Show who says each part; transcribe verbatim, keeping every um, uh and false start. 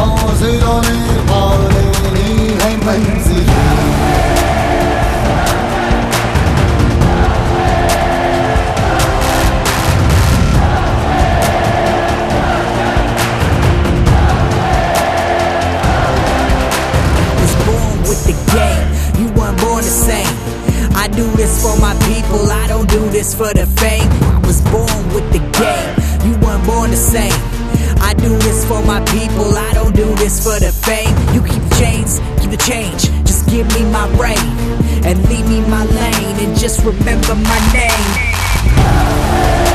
Speaker 1: फासिलों ने पाले नहीं है मंजिलें।
Speaker 2: I do this for my people, I don't do this for the fame. I was born with the game, you weren't born the same. I do this for my people, I don't do this for the fame. You keep the chains, keep the change, just give me my reign and leave me my lane and just remember my name.